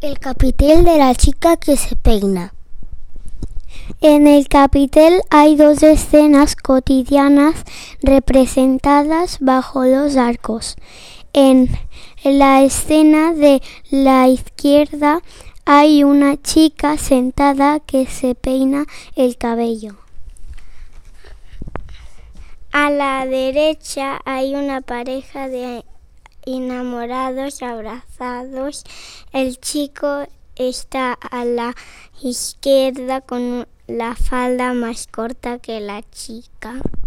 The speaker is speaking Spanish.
El capitel de la chica que se peina. En el capitel hay dos escenas cotidianas representadas bajo los arcos. En la escena de la izquierda hay una chica sentada que se peina el cabello. A la derecha hay una pareja de enamorados abrazados. El chico está a la izquierda con la falda más corta que la chica.